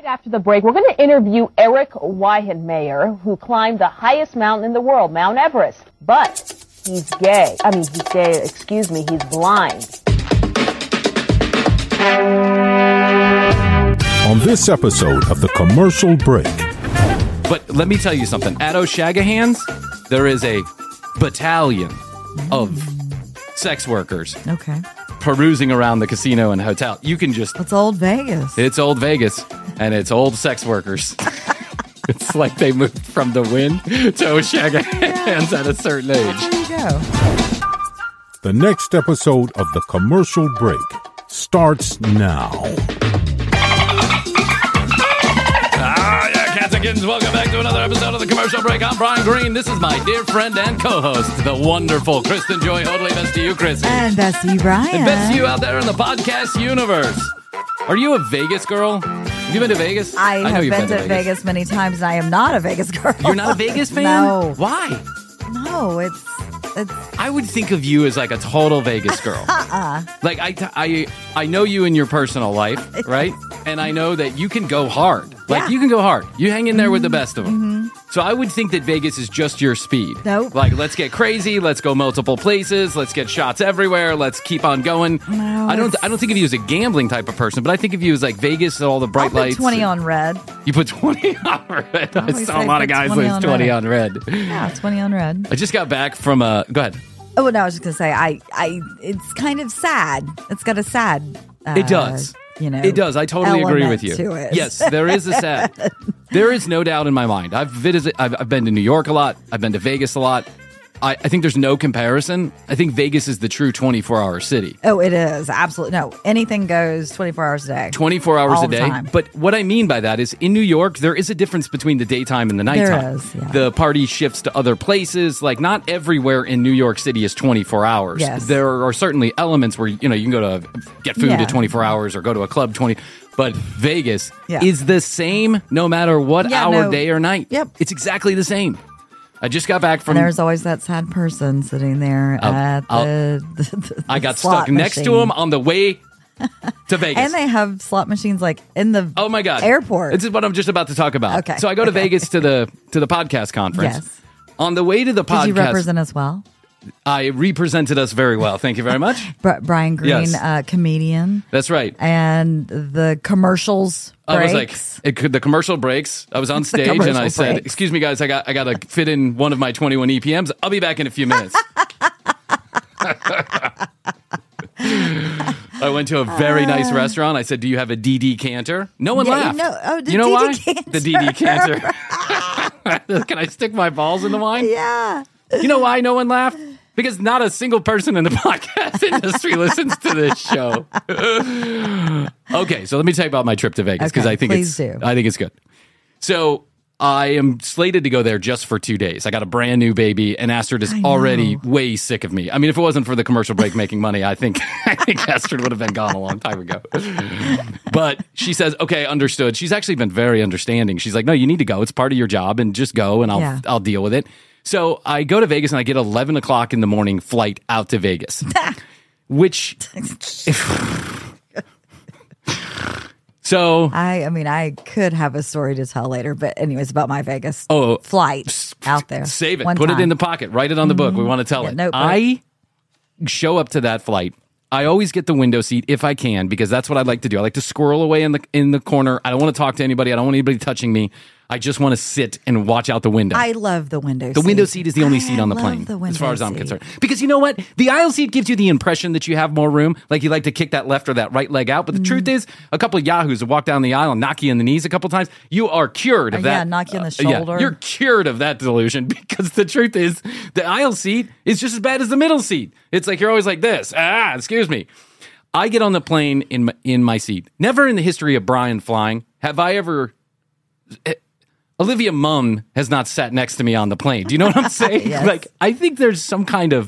After the break, we're going to interview Eric Weihenmayer, who climbed the highest mountain in the world, Mount Everest. But he's gay. He's blind. On this episode of The Commercial Break. But let me tell you something. At O'Shagahans, there is a battalion of sex workers. Okay. Perusing around the casino and hotel. You can just... It's old Vegas. It's old Vegas, and it's old sex workers. It's like they moved from the Wynn to O'Shagahans at a certain age. There you go. The next episode of The Commercial Break starts now. Cats and kittens, welcome back to another episode of The Commercial Break. I'm Brian Green. This is my dear friend and co-host, the wonderful Kristen Joy Hoadley. Best to you, Chrissy. And best to you, Brian. And best to you out there in the podcast universe. Are you a Vegas girl? Have you been to Vegas? I have been to Vegas many times, and I am not a Vegas girl. You're not a Vegas fan? No. Why? No, it's... I would think of you as like a total Vegas girl. Like I know you in your personal life, right? And I know that you can go hard. Like you can go hard. You hang in there with the best of them. So I would think that Vegas is just your speed. Nope. Like, let's get crazy. Let's go multiple places. Let's get shots everywhere. Let's keep on going. No, I don't think of you as a gambling type of person, but I think of you as like Vegas, all the bright lights. 20 on red. You put 20 on red. I saw a lot of guys lose 20 on red. Yeah, 20 on red. I just got back from go ahead. Oh, no, I was just going to say, it's kind of sad. It's got a sad, it does. It does. I totally agree with you. To it. Yes, there is a sad. There is no doubt in my mind. I've been to New York a lot. I've been to Vegas a lot. I think there's no comparison. I think Vegas is the true 24-hour city. Oh, it is. Absolutely. No, anything goes 24 hours a day. 24 hours all a day. The time. But what I mean by that is in New York, there is a difference between the daytime and the nighttime. There is, yeah. The party shifts to other places. Like, not everywhere in New York City is 24 hours. Yes. There are certainly elements where, you can go to get food at 24 hours or go to a club 20. But Vegas is the same no matter what hour, day, or night. Yep. It's exactly the same. I just got back from... And there's always that sad person sitting there at the I got slot stuck next to him on the way to Vegas. And they have slot machines like in the oh my God. airport. This is what I'm just about to talk about. Okay. So I go to Vegas to the podcast conference. Yes. On the way to the podcast... Did you represent us well? I represented us very well. Thank you very much. Brian Green, yes. Comedian. That's right. And the commercials breaks. I was like, the commercial breaks. I was on stage and I said, breaks. "Excuse me, guys, I got to fit in one of my 21 EPMs. I'll be back in a few minutes." I went to a very nice restaurant. I said, "Do you have a DD Canter?" No one laughed. You know why? Canter. The DD Canter. Can I stick my balls in the wine? Yeah. You know why no one laughed? Because not a single person in the podcast industry listens to this show. Okay, so let me tell you about my trip to Vegas because I think it's good. So I am slated to go there just for 2 days. I got a brand new baby, and Astrid is already way sick of me. I mean, if it wasn't for the commercial break making money, I think Astrid would have been gone a long time ago. But she says, "Okay, understood." She's actually been very understanding. She's like, "No, you need to go. It's part of your job, and just go, and I'll deal with it." So I go to Vegas and I get 11 o'clock in the morning flight out to Vegas, which, so I could have a story to tell later, but anyways, about my Vegas flight out there. Save it, put it in the pocket, write it on the book. We want to tell it. Notebook. I show up to that flight. I always get the window seat if I can because that's what I like to do. I like to squirrel away in the corner. I don't want to talk to anybody. I don't want anybody touching me. I just want to sit and watch out the window. I love the window seat. The window seat is the only seat on the plane, as far as I'm concerned. Because you know what? The aisle seat gives you the impression that you have more room, like you like to kick that left or that right leg out. But the truth is, a couple of yahoos will walk down the aisle and knock you in the knees a couple times. You are cured of that. Yeah, knock you in the shoulder. You're cured of that delusion because the truth is, the aisle seat is just as bad as the middle seat. It's like you're always like this. Excuse me. I get on the plane in my seat. Never in the history of Brian flying have I ever... Olivia Munn has not sat next to me on the plane. Do you know what I'm saying? Yes. Like, I think there's some kind of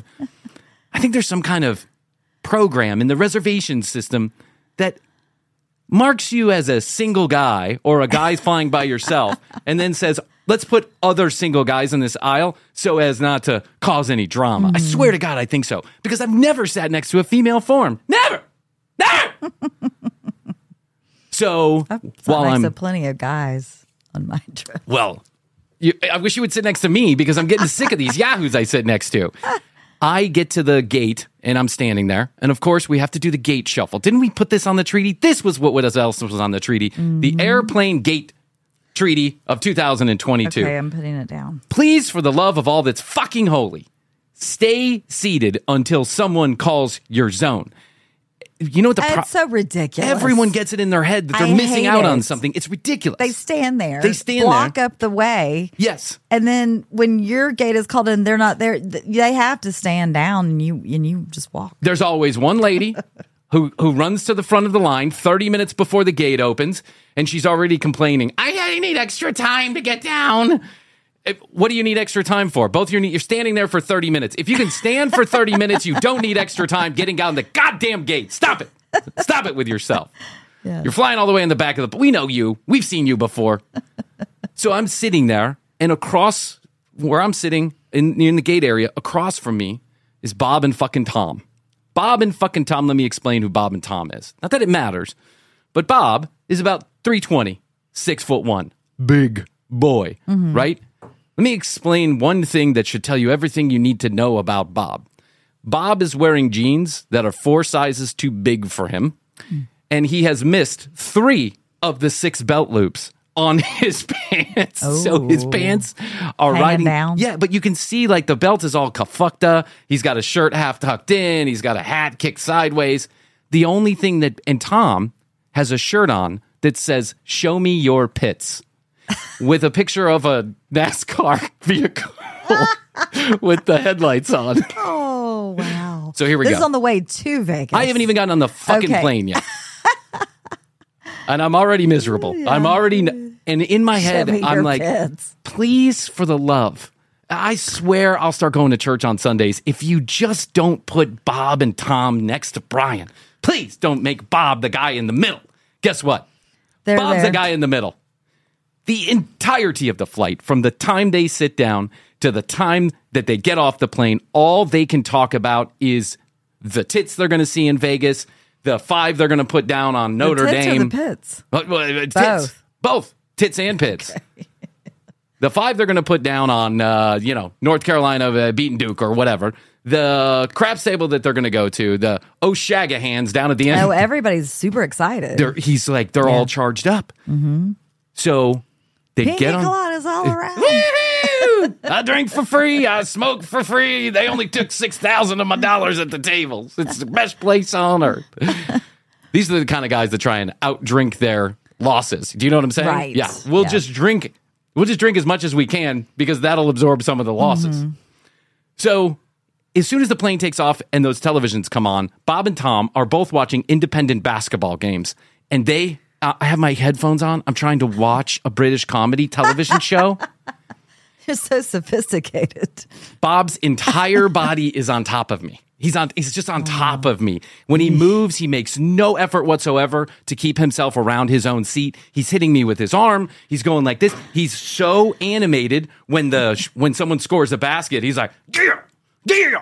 program in the reservation system that marks you as a single guy or a guy flying by yourself and then says, let's put other single guys in this aisle so as not to cause any drama. I swear to God, I think so. Because I've never sat next to a female form. Never! So while I'm plenty of guys on my trip. Well, I wish you would sit next to me because I'm getting sick of these yahoos I sit next to. I get to the gate and I'm standing there. And of course, we have to do the gate shuffle. Didn't we put this on the treaty? This was what else was on the treaty. Mm-hmm. The airplane gate treaty of 2022. Okay, I'm putting it down. Please, for the love of all that's fucking holy, stay seated until someone calls your zone. You know what it's so ridiculous. Everyone gets it in their head that they're missing out on something. It's ridiculous. They stand there. Block up the way. Yes. And then when your gate is called in, they're not there. They have to stand down and you just walk. There's always one lady who runs to the front of the line 30 minutes before the gate opens, and she's already complaining, I need extra time to get down. What do you need extra time for? You're standing there for 30 minutes. If you can stand for 30 minutes, you don't need extra time getting down the goddamn gate. Stop it. Stop it with yourself. Yes. You're flying all the way in the back of we know you. We've seen you before. So I'm sitting there, and across where I'm sitting in the gate area, across from me is Bob and fucking Tom. Bob and fucking Tom, let me explain who Bob and Tom is. Not that it matters, but Bob is about 320, 6'1", big boy, right? Let me explain one thing that should tell you everything you need to know about Bob. Bob is wearing jeans that are 4 sizes too big for him, and he has missed 3 of the 6 belt loops on his pants. Oh. So his pants are riding down. Yeah, but you can see like the belt is all kafukta. He's got a shirt half tucked in. He's got a hat kicked sideways. The only thing and Tom has a shirt on that says, "Show me your pits," with a picture of a NASCAR vehicle with the headlights on. Oh, wow. So here we go. This is on the way to Vegas. I haven't even gotten on the fucking plane yet. And I'm already miserable. Yeah. And in my head, I'm like, please, for the love. I swear I'll start going to church on Sundays if you just don't put Bob and Tom next to Brian. Please don't make Bob the guy in the middle. Guess what? Bob's the guy in the middle. The entirety of the flight, from the time they sit down to the time that they get off the plane, all they can talk about is the tits they're going to see in Vegas, the 5 they're going to put down on Notre Dame. Or the pits? Tits. Both. Tits and pits. Okay. The 5 they're going to put down on, North Carolina beating Duke or whatever. The crap stable that they're going to go to, the O'Shagahans down at the end. Oh, everybody's super excited. They're all charged up. Mm-hmm. So they Pina get on. coladas all around. I drink for free. I smoke for free. They only took $6,000 of my dollars at the tables. It's the best place on earth. These are the kind of guys that try and outdrink their losses. Do you know what I'm saying? Right. Yeah. We'll just drink. We'll just drink as much as we can because that'll absorb some of the losses. Mm-hmm. So as soon as the plane takes off and those televisions come on, Bob and Tom are both watching independent basketball games. And I have my headphones on. I'm trying to watch a British comedy television show. You're so sophisticated. Bob's entire body is on top of me. He's just on top of me. When he moves, he makes no effort whatsoever to keep himself around his own seat. He's hitting me with his arm. He's going like this. He's so animated when someone scores a basket. He's like, yeah.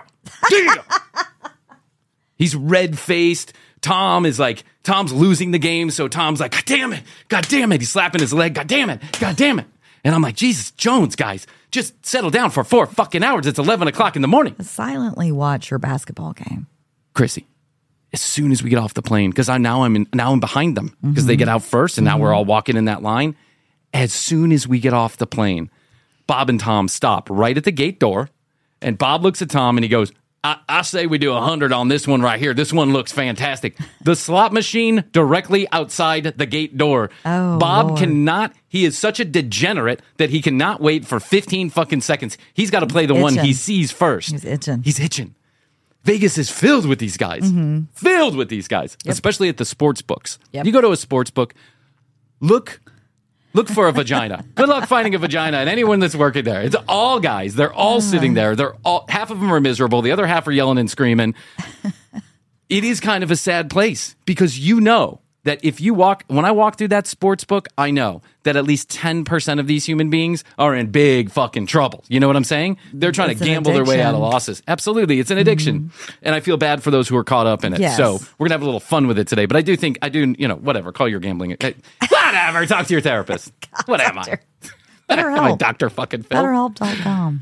He's red-faced. Tom's losing the game, so Tom's like, God damn it. He's slapping his leg, God damn it. And I'm like, Jesus Jones, guys, just settle down for 4 fucking hours. It's 11 o'clock in the morning. Silently watch your basketball game. Chrissy, as soon as we get off the plane, because I'm behind them, because they get out first, and now we're all walking in that line. As soon as we get off the plane, Bob and Tom stop right at the gate door, and Bob looks at Tom and he goes, I say we do 100 on this one right here. This one looks fantastic. The slot machine directly outside the gate door. Oh, Bob Lord. cannot. He is such a degenerate that he cannot wait for 15 fucking seconds. He's got to play the one he sees first. He's itching. Vegas is filled with these guys. Mm-hmm. Filled with these guys, especially at the sports books. Yep. You go to a sports book, look for a vagina. Good luck finding a vagina and anyone that's working there. It's all guys. They're all sitting there. Half of them are miserable. The other half are yelling and screaming. It is kind of a sad place because you know that when I walk through that sports book, I know that at least 10% of these human beings are in big fucking trouble. You know what I'm saying? They're trying to gamble their way out of losses. Absolutely. It's an addiction. And I feel bad for those who are caught up in it. Yes. So we're going to have a little fun with it today. But I do, whatever, call your gambling. Whatever, talk to your therapist. What am I? BetterHelp. Am I Dr. fucking Phil? BetterHelp.com.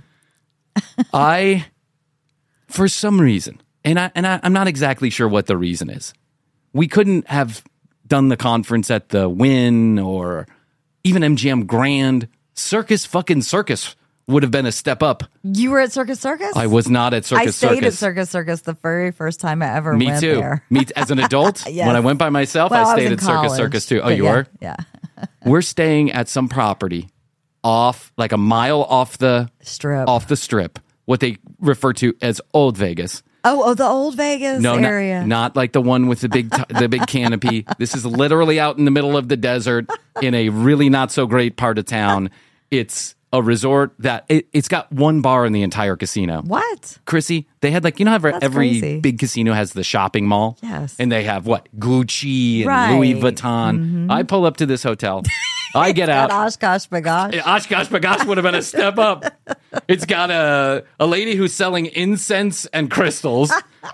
For some reason, and I'm not exactly sure what the reason is, we couldn't have done the conference at the Wynn or even MGM Grand. Circus would have been a step up. You were at Circus Circus? I was not at Circus Circus. I stayed at Circus Circus the very first time I ever went there. Me too. As an adult, Yes. when I went by myself, I stayed at Circus Circus too. Oh, you were? Yeah. We're staying at some property off, like a mile off the strip, what they refer to as Old Vegas. Oh, the Old Vegas area. Not like the one with the big canopy. This is literally out in the middle of the desert in a really not so great part of town. It's a resort that it's got one bar in the entire casino. What? Chrissy, they had every big casino has the shopping mall. Yes. And they have Gucci and Louis Vuitton. Mm-hmm. I pull up to this hotel. I get out. Oshkosh Bagosh. Oshkosh Bagosh would have been a step up. It's got a lady who's selling incense and crystals.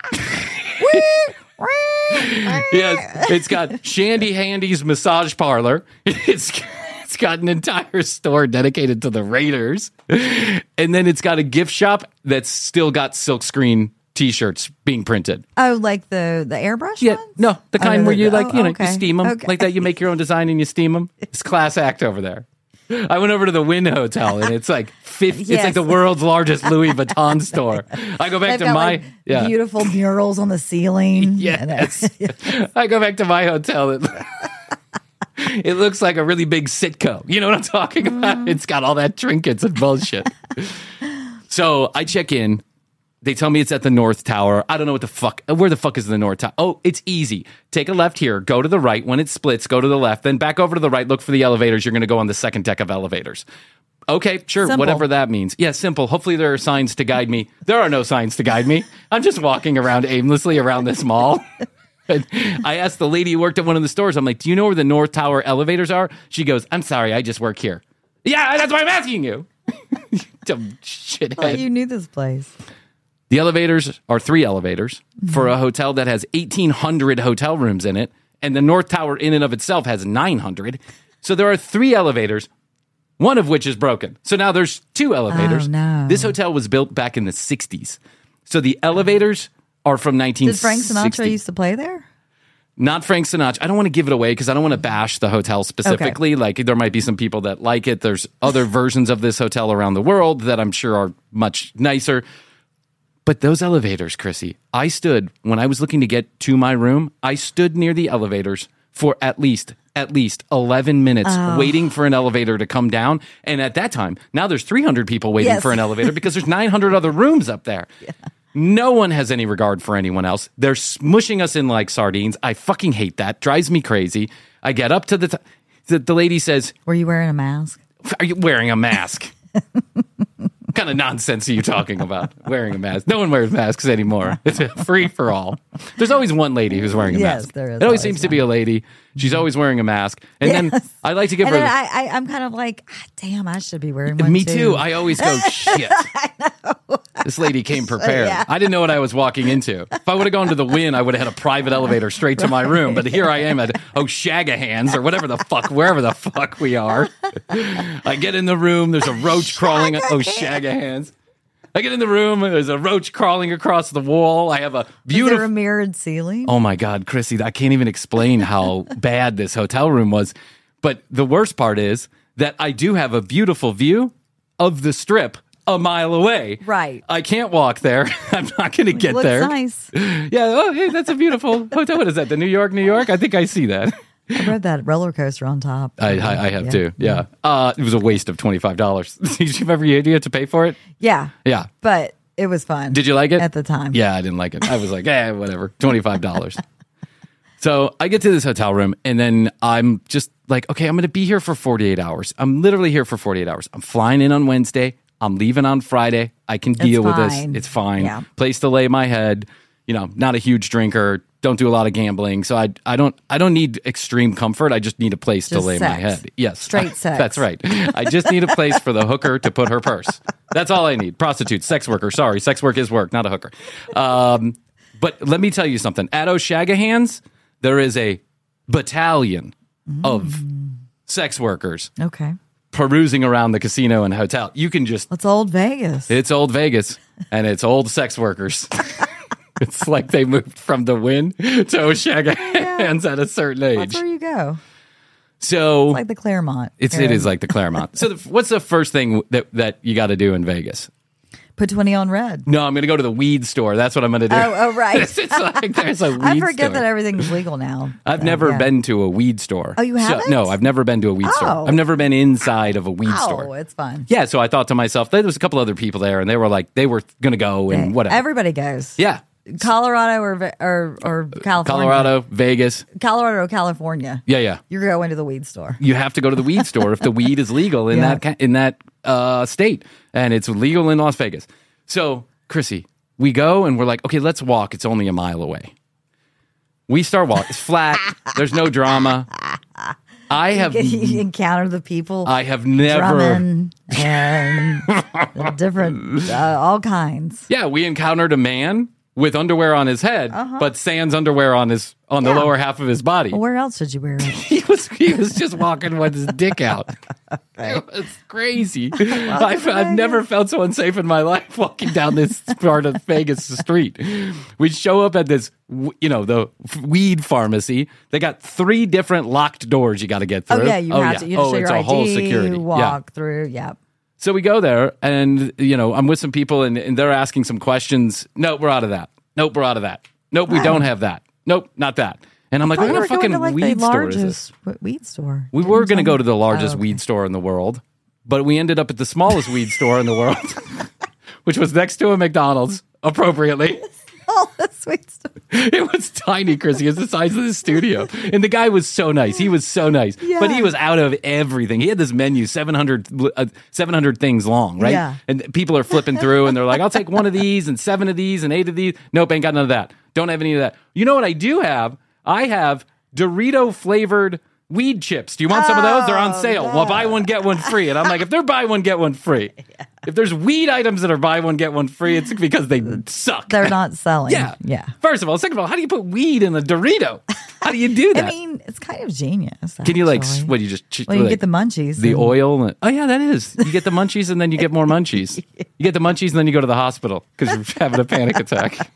Yes, it's got Shandy Handy's massage parlor. It's got an entire store dedicated to the Raiders. And then it's got a gift shop that's still got silkscreen T-shirts being printed. Oh, like the airbrush ones? No, the kind where you okay. you steam them. Okay. Like that, you make your own design and you steam them. It's class act over there. I went over to the Wynn Hotel and it's like it's like the world's largest Louis Vuitton store. I go back to my beautiful murals on the ceiling. Yes. I go back to my hotel. It looks like a really big Sitco. You know what I'm talking about? It's got all that trinkets and bullshit. So I check in. They tell me it's at the North Tower. I don't know what the fuck. Where the fuck is the North Tower? Oh, it's easy. Take a left here. Go to the right. When it splits, go to the left. Then back over to the right. Look for the elevators. You're going to go on the second deck of elevators. Okay, sure. Simple. Whatever that means. Yeah, simple. Hopefully there are signs to guide me. There are no signs to guide me. I'm just walking around aimlessly around this mall. And I asked the lady who worked at one of the stores, I'm like, do you know where the North Tower elevators are? She goes, I'm sorry, I just work here. Yeah, that's why I'm asking you. Dumb shithead. Well, you knew this place. The elevators are 3 elevators for a hotel that has 1,800 hotel rooms in it, and the North Tower in and of itself has 900. So there are 3 elevators, one of which is broken. So now there's 2 elevators. Oh, no. This hotel was built back in the 60s. So the elevators are from 1960. Did Frank Sinatra used to play there? Not Frank Sinatra. I don't want to give it away because I don't want to bash the hotel specifically. Okay. Like there might be some people that like it. There's other versions of this hotel around the world that I'm sure are much nicer. But those elevators, Chrissy, when I was looking to get to my room, I stood near the elevators for at least 11 minutes waiting for an elevator to come down. And at that time, now there's 300 people waiting for an elevator because there's 900 other rooms up there. Yeah. No one has any regard for anyone else. They're smushing us in like sardines. I fucking hate that. Drives me crazy. I get up to the lady says, were you wearing a mask? Are you wearing a mask? What kind of nonsense are you talking about? Wearing a mask. No one wears masks anymore. It's a free for all. There's always one lady who's wearing a mask. Yes, there is. It always seems to be a lady. She's always wearing a mask. And then I like to give her... I'm kind of like, damn, I should be wearing one Me too. I always go, shit. I know. This lady came prepared. Yeah. I didn't know what I was walking into. If I would have gone to the Wynn, I would have had a private elevator straight to my room. But here I am at O'Shagahands or wherever the fuck we are. I get in the room. There's a roach crawling at O'Shagahands. I get in the room, there's a roach crawling across the wall. I have a beautiful... Is there a mirrored ceiling? Oh my God, Chrissy, I can't even explain how bad this hotel room was. But the worst part is that I do have a beautiful view of the Strip a mile away. Right. I can't walk there. I'm not going to get there. Nice. Yeah, oh, hey, that's a beautiful hotel. What is that, the New York? I think I see that. I rode that roller coaster on top. I have too. Yeah. It was a waste of $25. Did you have to pay for it? Yeah. Yeah. But it was fun. Did you like it? At the time. Yeah, I didn't like it. I was like, whatever. $25. So I get to this hotel room and then I'm just like, okay, I'm going to be here for 48 hours. I'm literally here for 48 hours. I'm flying in on Wednesday. I'm leaving on Friday. I can deal with this. It's fine. Yeah. Place to lay my head. Not a huge drinker. don't do a lot of gambling, so I don't need extreme comfort. I just need a place to lay my head. Yes, straight sex. That's right. I just need a place for the hooker to put her purse. That's all I need. Prostitute, sex worker. Sorry, sex work is work, not a hooker. But let me tell you something. At O'Shagahan's, there is a battalion of sex workers. Okay. Perusing around the casino and hotel. You can just... It's old Vegas. It's old Vegas, and it's old sex workers. It's like they moved from the Wynn to O'Shagahan's at a certain age. That's where you go. So it's like the Claremont. It is like the Claremont. So what's the first thing that you got to do in Vegas? Put 20 on red. No, I'm going to go to the weed store. That's what I'm going to do. Oh, right. It's like there's a weed I forget store. that everything's legal now. I've never been to a weed store. Oh, you haven't? No, I've never been to a weed store. I've never been inside of a weed store. Oh, it's fun. Yeah, so I thought to myself, there was a couple other people there, and they were going to go and whatever. Everybody goes. Yeah. Colorado or California? Colorado, Vegas. Colorado or California. Yeah. You're going to the weed store. You have to go to the weed store if the weed is legal in that state, and it's legal in Las Vegas. So, Chrissy, we go and we're like, okay, let's walk. It's only a mile away. We start walking. It's flat. There's no drama. You encounter the people. I have never drumming and different, all kinds. Yeah, we encountered a man with underwear on his head, but sans underwear on the lower half of his body. Well, where else did you wear it? He was just walking with his dick out. It was crazy. I've never felt so unsafe in my life walking down this part of Vegas street. We show up at this, the weed pharmacy. They got 3 different locked doors you got to get through. Oh, yeah, you have to. You just show your ID, whole security. Walk through, yeah. So we go there, and, I'm with some people, and they're asking some questions. Nope, we're out of that. Nope, we're out of that. Nope, we don't have that. Nope, not that. And I'm like, what kind of fucking weed store is this? Weed store. We were going to go to the largest weed store in the world, but we ended up at the smallest weed store in the world, which was next to a McDonald's, appropriately. Smallest weed store. It was tiny, Chrissy. It's the size of the studio. And the guy was so nice. He was so nice. Yeah. But he was out of everything. He had this menu, 700 things long, right? Yeah. And people are flipping through, and they're like, I'll take 1 of these and 7 of these and 8 of these. Nope, ain't got none of that. Don't have any of that. You know what I do have? I have Dorito-flavored weed chips. Do you want some of those? They're on sale. No. Well, buy one, get one free. And I'm like, if they're buy one, get one free. Yeah. If there's weed items that are buy one, get one free, it's because they suck. They're not selling. Yeah. First of all. Second of all, how do you put weed in a Dorito? How do you do that? I mean, it's kind of genius. Actually. Can you you get the munchies. The oil. Oh, yeah, that is. You get the munchies and then you get more munchies. You get the munchies and then you go to the hospital because you're having a panic attack.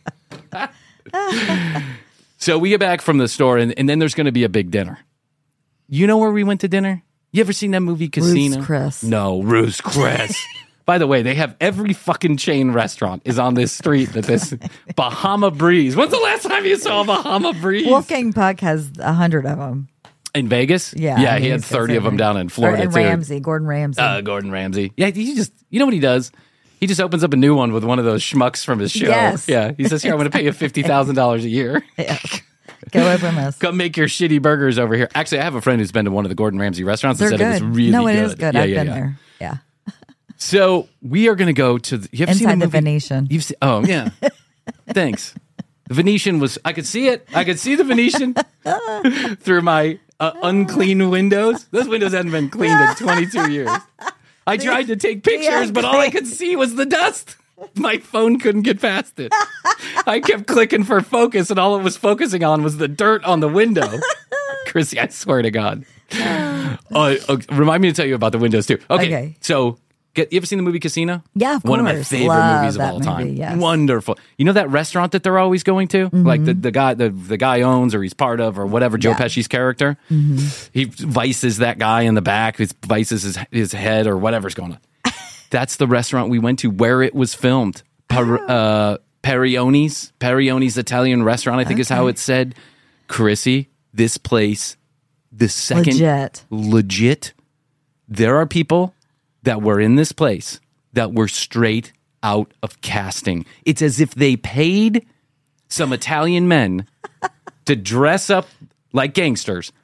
So we get back from the store, and then there's going to be a big dinner. You know where we went to dinner? You ever seen that movie Casino? Ruth's Chris. No, Ruth's Chris. By the way, they have every fucking chain restaurant is on this street at this Bahama Breeze. When's the last time you saw Bahama Breeze? Wolfgang Puck has 100 of them. In Vegas? Yeah. Yeah, he had 30 of them down in Florida, too. Gordon Ramsay. Gordon Ramsay. Yeah, you know what he does? He just opens up a new one with one of those schmucks from his show. Yes. Yeah. He says, here, I'm going to pay you $50,000 a year. Yeah. Go open this. Come make your shitty burgers over here. Actually, I have a friend who's been to one of the Gordon Ramsay restaurants and said good. it was really good. No, it is good. I've been there. Yeah. So we are going to go to... You ever seen the Venetian. You've seen, oh, yeah. Thanks. The Venetian was... I could see it. I could see the Venetian through my unclean windows. Those windows hadn't been cleaned in 22 years. I tried to take pictures, but all I could see was the dust. My phone couldn't get past it. I kept clicking for focus, and all it was focusing on was the dirt on the window. Chrissy, I swear to God. Remind me to tell you about the windows, too. Okay. So, you ever seen the movie Casino? Yeah, of course. One of my favorite movies of all time. Yes. Wonderful. You know that restaurant that they're always going to? Mm-hmm. Like the guy owns or he's part of or whatever, Joe Pesci's character? Mm-hmm. He vices that guy in the back. He vices his head or whatever's going on. That's the restaurant we went to where it was filmed. Perione's Italian restaurant, I think is how it's said. Chrissy, this place, the second... Legit. There are people that were in this place that were straight out of casting. It's as if they paid some Italian men to dress up like gangsters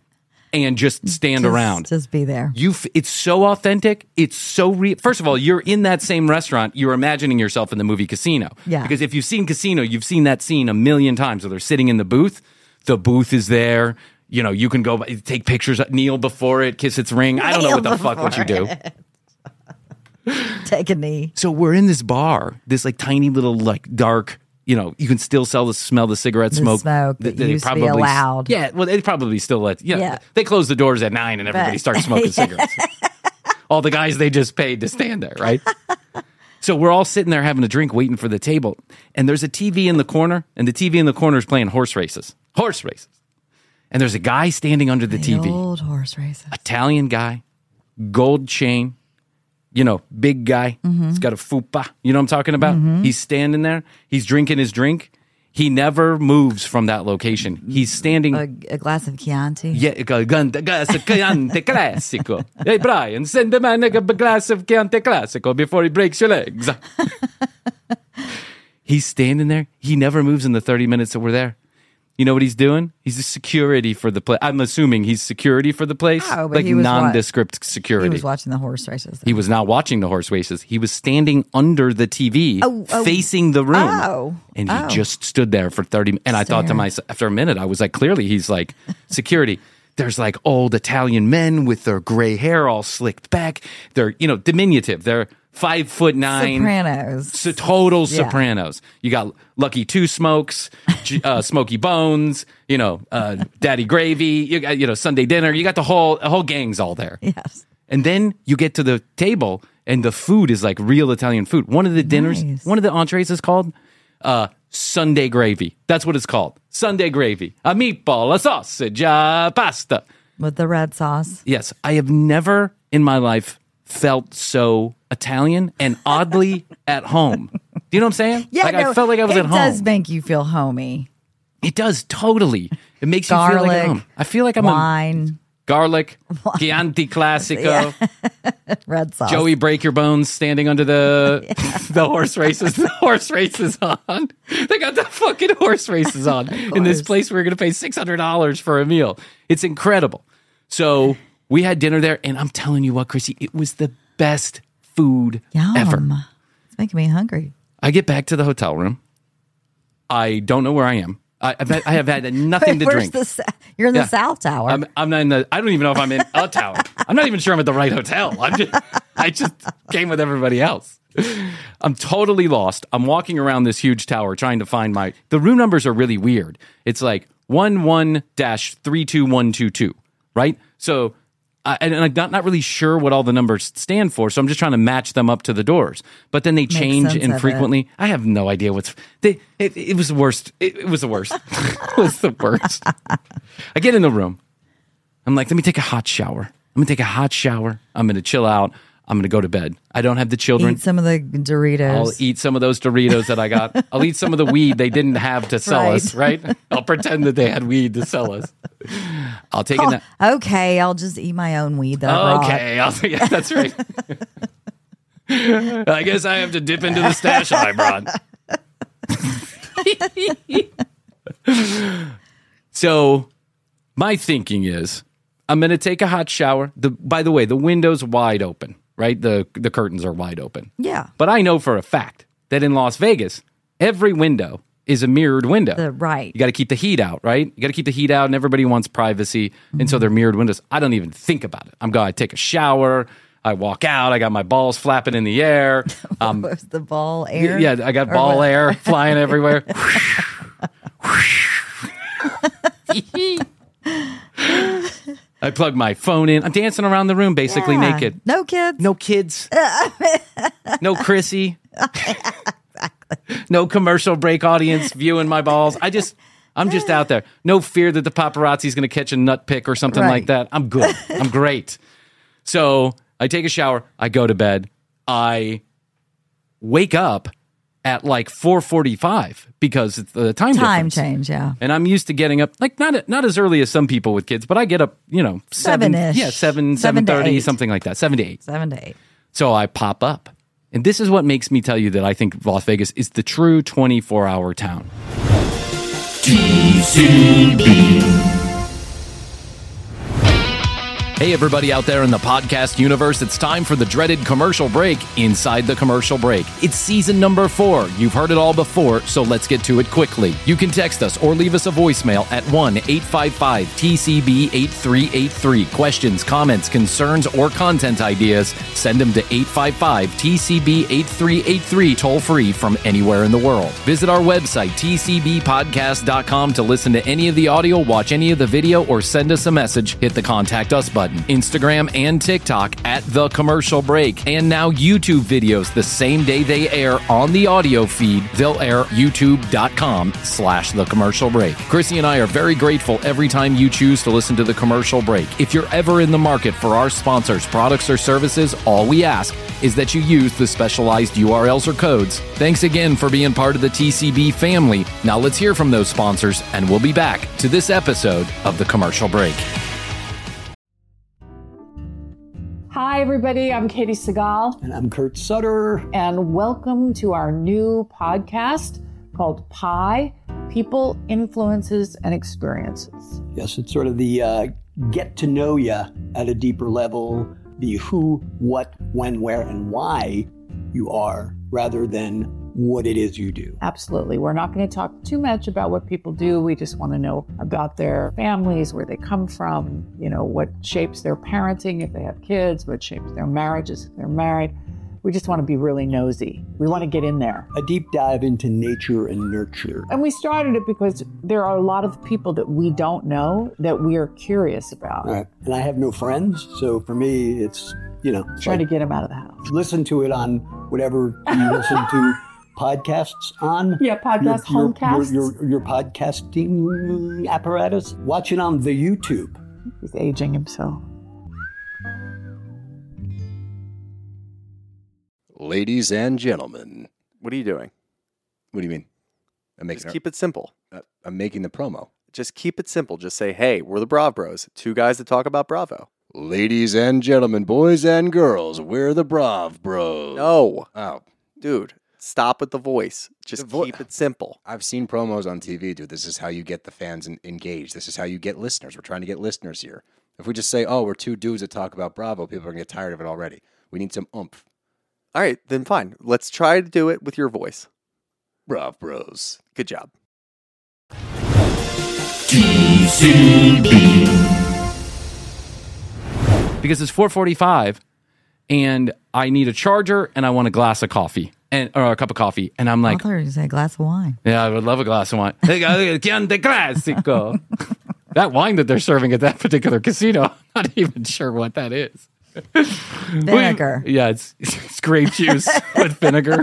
and just stand around. Just be there. It's so authentic. It's so real. First of all, you're in that same restaurant. You're imagining yourself in the movie Casino. Yeah. Because if you've seen Casino, you've seen that scene a million times where they're sitting in the booth. The booth is there. You know, you can go take pictures, kneel before it, kiss its ring. I don't know what the fuck what you do. Take a knee. So we're in this bar, this like tiny little like dark, you know, you can still smell the cigarette smoke. That used to be allowed. Yeah, well, they probably still let, they close the doors at 9 and everybody starts smoking cigarettes. All the guys they just paid to stand there, right? So we're all sitting there having a drink, waiting for the table. And there's a TV in the corner, and the TV in the corner is playing horse races. Horse races. And there's a guy standing under the TV. Old horse races. Italian guy, gold chain, you know, big guy. He's got a fupa. You know what I'm talking about? He's standing there. He's drinking his drink. He never moves from that location. He's standing. A glass of Chianti. Yeah, a glass of Chianti Classico. Hey, Brian, send the man a glass of Chianti Classico before he breaks your legs. He's standing there. He never moves in the 30 minutes that we're there. You know what he's doing? He's the security for the place. I'm assuming he's security for the place. Oh, but like he was nondescript security. He was watching the horse races. He was not watching the horse races. He was standing under the TV, facing the room. And he just stood there for 30 minutes. And I thought to myself, after a minute, I was like, clearly he's like, security. There's like old Italian men with their gray hair all slicked back. They're, you know, diminutive. They're 5'9". Sopranos. Total Sopranos. You got Lucky Two Smokes, Smoky Bones, you know, Daddy Gravy, you got, you know, Sunday Dinner. You got the whole gang's all there. Yes. And then you get to the table and the food is like real Italian food. One of the dinners, one of the entrees is called Sunday Gravy. That's what it's called. Sunday Gravy. A meatball, a sausage, pasta. With the red sauce. Yes. I have never in my life felt so Italian and oddly at home. Do you know what I'm saying? Yeah, like I felt like I was at home. It does make you feel homey. It does, totally. It makes you feel like at home. I feel like I'm wine. Garlic, Chianti Classico, red sauce. Joey Break Your Bones standing under the horse races. The horse races on. They got the fucking horse races on in this place. We're going to pay $600 for a meal. It's incredible. So we had dinner there, and I'm telling you what, Chrissy, it was the best food ever. It's making me hungry. I get back to the hotel room. I don't know where I am. I have had nothing to drink. You're in the South Tower. I'm not in the. I don't even know if I'm in a tower. I'm not even sure I'm at the right hotel. I just came with everybody else. I'm totally lost. I'm walking around this huge tower trying to find the room numbers are really weird. It's like 11-32122, right? So, and I'm not really sure what all the numbers stand for, so I'm just trying to match them up to the doors. But then they change infrequently. I have no idea it was the worst. It was the worst. It was the worst. I get in the room. I'm like, let me take a hot shower. I'm going to take a hot shower. I'm going to chill out. I'm going to go to bed. I don't have the children. Eat some of the Doritos. I'll eat some of those Doritos that I got. I'll eat some of the weed they didn't have to sell us, right? I'll pretend that they had weed to sell us. I'll take it. Okay, I'll just eat my own weed that I brought. Okay, yeah, that's right. I guess I have to dip into the stash I brought. So my thinking is I'm going to take a hot shower. By the way, the window's wide open, right? The curtains are wide open. Yeah. But I know for a fact that in Las Vegas, every window is a mirrored window. Right. You got to keep the heat out, right? You got to keep the heat out, and everybody wants privacy. Mm-hmm. And so they're mirrored windows. I don't even think about it. I take a shower. I walk out. I got my balls flapping in the air. Was the ball air? Yeah, I got ball air flying everywhere. I plug my phone in. I'm dancing around the room basically naked. No kids. No kids. No Chrissy. No commercial break audience viewing my balls. I'm just out there. No fear that the paparazzi's going to catch a nut pick or something like that. I'm good. I'm great. So I take a shower. I go to bed. I wake up at like 4:45 because it's the time difference. Change, yeah. And I'm used to getting up like not as early as some people with kids, but I get up, 7-ish. Yeah, 7:30, something like that. 7 to 8. 7 to 8. So I pop up. And this is what makes me tell you that I think Las Vegas is the true 24-hour town. TCB. Hey, everybody out there in the podcast universe, it's time for the dreaded commercial break inside the commercial break. It's season number 4. You've heard it all before, so let's get to it quickly. You can text us or leave us a voicemail at 1-855-TCB-8383. Questions, comments, concerns, or content ideas, send them to 855-TCB-8383, toll free from anywhere in the world. Visit our website, tcbpodcast.com, to listen to any of the audio, watch any of the video, or send us a message. Hit the Contact Us button. Instagram and TikTok at The Commercial Break. And now YouTube videos the same day they air on the audio feed. They'll air youtube.com/The Commercial Break. Chrissy and I are very grateful every time you choose to listen to The Commercial Break. If you're ever in the market for our sponsors, products, or services, all we ask is that you use the specialized URLs or codes. Thanks again for being part of the TCB family. Now let's hear from those sponsors, and we'll be back to this episode of The Commercial Break. Hi, everybody. I'm Katie Segal. And I'm Kurt Sutter. And welcome to our new podcast called PIE, People, Influences, and Experiences. Yes, it's sort of the get to know you at a deeper level, the who, what, when, where, and why you are, rather than what it is you do. Absolutely. We're not going to talk too much about what people do. We just want to know about their families, where they come from, what shapes their parenting if they have kids, what shapes their marriages if they're married. We just want to be really nosy. We want to get in there. A deep dive into nature and nurture. And we started it because there are a lot of people that we don't know that we are curious about. Right. And I have no friends, so for me, it's, trying to get them out of the house. Listen to it on whatever you listen to podcasts on. Yeah, homecasts. Your podcasting apparatus. Watch it on the YouTube. He's aging himself. Ladies and gentlemen. What are you doing? What do you mean? Just keep it simple. I'm making the promo. Just keep it simple. Just say, hey, we're the Brav Bros. 2 guys that talk about Bravo. Ladies and gentlemen, boys and girls, we're the Brav Bros. No. Oh. Dude, stop with the voice. Just keep it simple. I've seen promos on TV, dude. This is how you get the fans engaged. This is how you get listeners. We're trying to get listeners here. If we just say, oh, we're 2 dudes that talk about Bravo, people are going to get tired of it already. We need some oomph. All right, then fine. Let's try to do it with your voice. Brav Bros. Good job. TCB. Because it's 4:45 and I need a charger and I want a glass of coffee or a cup of coffee. And I'm like, I thought you were going to say a glass of wine. Yeah, I would love a glass of wine. Chianti Classico. That wine that they're serving at that particular casino, I'm not even sure what that is. Vinegar. Yeah, it's grape juice with vinegar.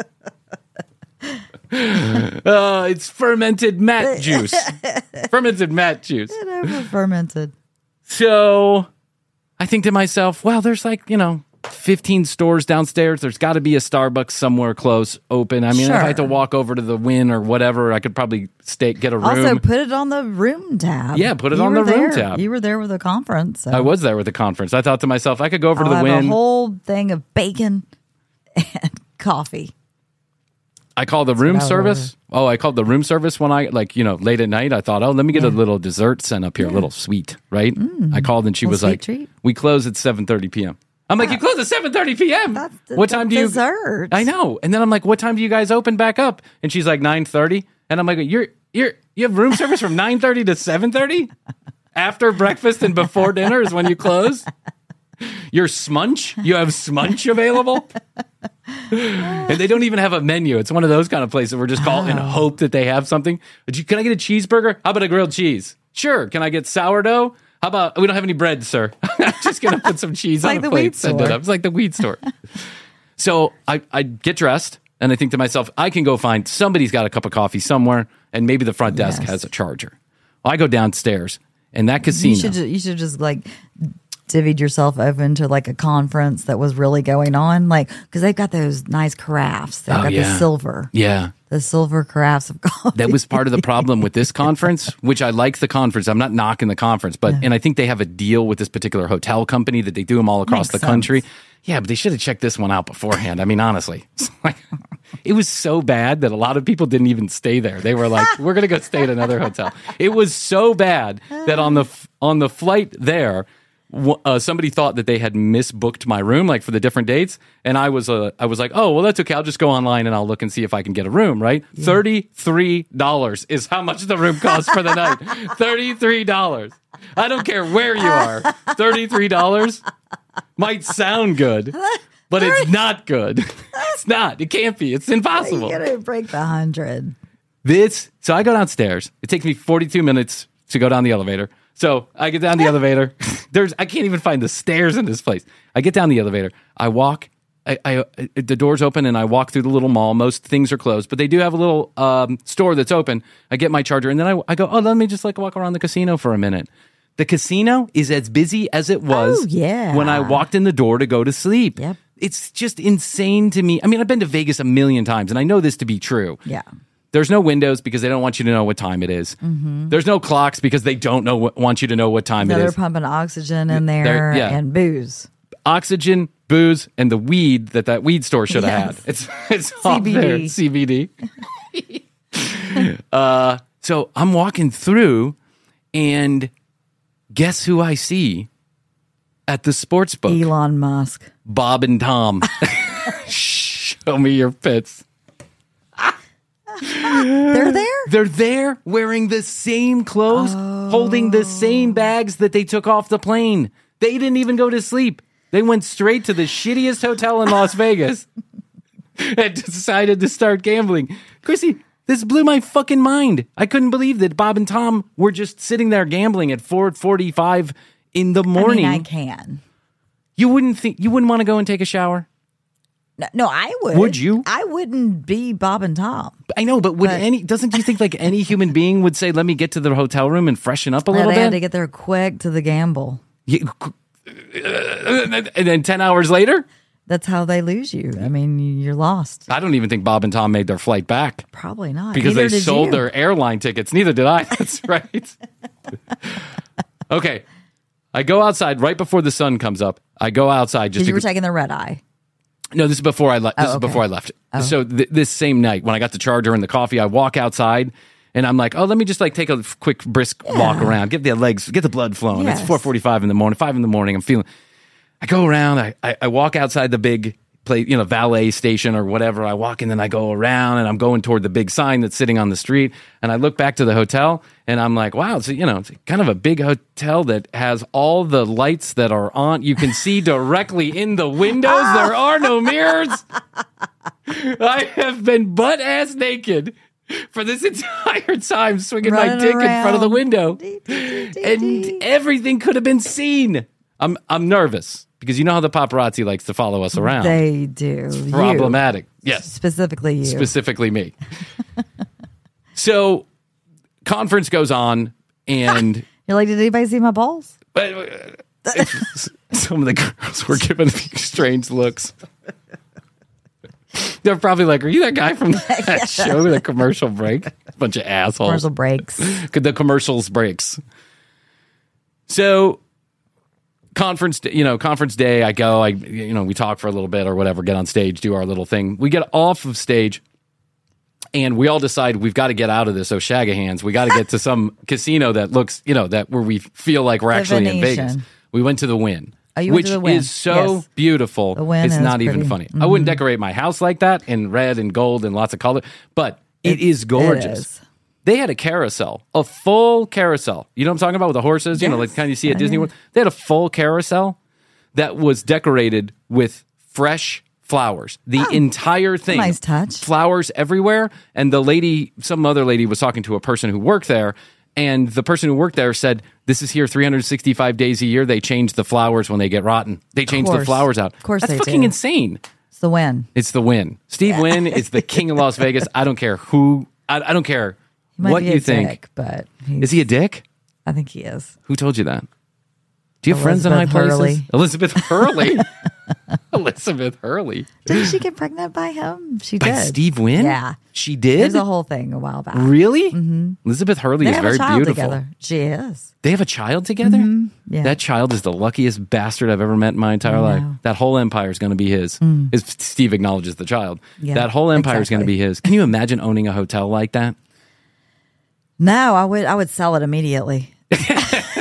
It's fermented mat juice. Fermented mat juice. Fermented. So I think to myself, well, there's 15 stores downstairs. There's got to be a Starbucks somewhere close open. I mean, If I had to walk over to the Wynn or whatever, I could probably get a room. Also, put it on the room tab. Yeah, put it on the room tab. You were there with the conference. So. I was there with the conference. I thought to myself, I could go over to the Wynn. Have a whole thing of bacon and coffee. I called the room service. Oh, I called the room service when I, late at night. I thought, let me get a little dessert sent up here, a little sweet, right? I called and she was like, treat. We close at 7:30 p.m. I'm like, you close at 7:30 p.m.? What time do you... Dessert. I know. And then I'm like, what time do you guys open back up? And she's like, 9:30. And I'm like, you have room service from 9:30 to 7:30? After breakfast and before dinner is when you close? Your Smunch? You have Smunch available? And they don't even have a menu. It's one of those kind of places where just call and hope that they have something. Can I get a cheeseburger? How about a grilled cheese? Sure. Can I get sourdough? How about, we don't have any bread, sir. I'm just going to put some cheese on a plate. Send it up. It's like the weed store. So I get dressed and I think to myself, I can go find, somebody's got a cup of coffee somewhere and maybe the front desk has a charger. Well, I go downstairs and that casino. You should just divvied yourself open to a conference that was really going on, because they've got those nice carafes. They've got the silver. Yeah. The silver carafes of coffee. That was part of the problem with this conference, which I like the conference. I'm not knocking the conference, and I think they have a deal with this particular hotel company that they do them all across the country. Yeah, but they should have checked this one out beforehand. I mean, honestly, it was so bad that a lot of people didn't even stay there. They were like, we're going to go stay at another hotel. It was so bad that on the flight there, somebody thought that they had misbooked my room, like for the different dates. And I was like, oh, well, that's okay. I'll just go online and I'll look and see if I can get a room, right? Yeah. $33 is how much the room costs for the night. $33. I don't care where you are. $33 might sound good, but it's not good. It's not. It can't be. It's impossible. You gotta break the 100. So I go downstairs. It takes me 42 minutes to go down the elevator. So I get down the elevator. I can't even find the stairs in this place. I get down the elevator. I walk. The door's open, and I walk through the little mall. Most things are closed, but they do have a little store that's open. I get my charger, and then I go, oh, let me just like walk around the casino for a minute. The casino is as busy as it was when I walked in the door to go to sleep. Yep. It's just insane to me. I mean, I've been to Vegas a million times, and I know this to be true. Yeah. There's no windows because they don't want you to know what time it is. Mm-hmm. There's no clocks because they don't want you to know what time it is. They're pumping oxygen in there and booze. Oxygen, booze, and the weed that weed store should have had. It's all there. CBD. So I'm walking through, and guess who I see at the sports book? Elon Musk. Bob and Tom. Show me your pits. They're there? They're there wearing the same clothes, holding the same bags that they took off the plane. They didn't even go to sleep. They went straight to the shittiest hotel in Las Vegas and decided to start gambling. Chrissy, this blew my fucking mind. I couldn't believe that Bob and Tom were just sitting there gambling at 4:45 in the morning. I mean, I can. You wouldn't want to go and take a shower? No, I would. Would you? I wouldn't be Bob and Tom. I know, but doesn't you think like any human being would say, let me get to the hotel room and freshen up a little bit? They had to get there quick to the gamble. And then 10 hours later? That's how they lose you. I mean, you're lost. I don't even think Bob and Tom made their flight back. Probably not. Because they sold their airline tickets. Neither did I. That's right. Okay. I go outside right before the sun comes up. I go outside just because you were taking the red eye. No, this is before I left. This is before I left. Oh. So this same night, when I got the charger and the coffee, I walk outside and I'm like, oh, let me just like take a quick brisk walk around, get the blood flowing. Yes. It's 4:45 in the morning, 5 in the morning. I go around. I walk outside the big valet station or whatever. I walk and then I go around and I'm going toward the big sign that's sitting on the street. And I look back to the hotel and I'm like, wow, it's kind of a big hotel that has all the lights that are on. You can see directly in the windows. There are no mirrors. I have been butt ass naked for this entire time, swinging my dick in front of the window. And everything could have been seen. I'm nervous. Because you know how the paparazzi likes to follow us around. They do. It's problematic. Yes. Specifically you. Specifically me. So, conference goes on, and... You're like, did anybody see my balls? Some of the girls were giving me strange looks. They're probably like, are you that guy from that show, the commercial break? Bunch of assholes. Commercial breaks. The commercials breaks. So... Conference day, I go, we talk for a little bit or whatever, get on stage, do our little thing. We get off of stage and we all decide we've got to get out of this O'Shagahans. We got to get to some casino that looks, that where we feel like we're actually in Vegas. We went to the Wynn, which is so beautiful. The Wynn it's not even funny. Mm-hmm. I wouldn't decorate my house like that in red and gold and lots of color, but it is gorgeous. It is. They had a carousel, a full carousel. You know what I'm talking about with the horses? Yes, like kind of you see at Disney World. They had a full carousel that was decorated with fresh flowers. The entire thing. Nice touch. Flowers everywhere. And some other lady was talking to a person who worked there. And the person who worked there said, this is here 365 days a year. They change the flowers when they get rotten. They change the flowers out. Of course That's fucking insane. It's the Wynn. It's the Wynn. Steve Wynn is the king of Las Vegas. I don't care who. I don't care. What you think? Dick, but is he a dick? I think he is. Who told you that? Do you have friends in high places? Elizabeth Hurley. Elizabeth Hurley. Didn't she get pregnant by him? She did. By Steve Wynn? Yeah. She did? There's a whole thing a while back. Really? Mm-hmm. Elizabeth Hurley is very beautiful. Together. She is. They have a child together? Mm-hmm. Yeah. That child is the luckiest bastard I've ever met in my entire life. That whole empire is going to be his. If Steve acknowledges the child. Yeah, that whole empire is going to be his. Can you imagine owning a hotel like that? No, I would sell it immediately.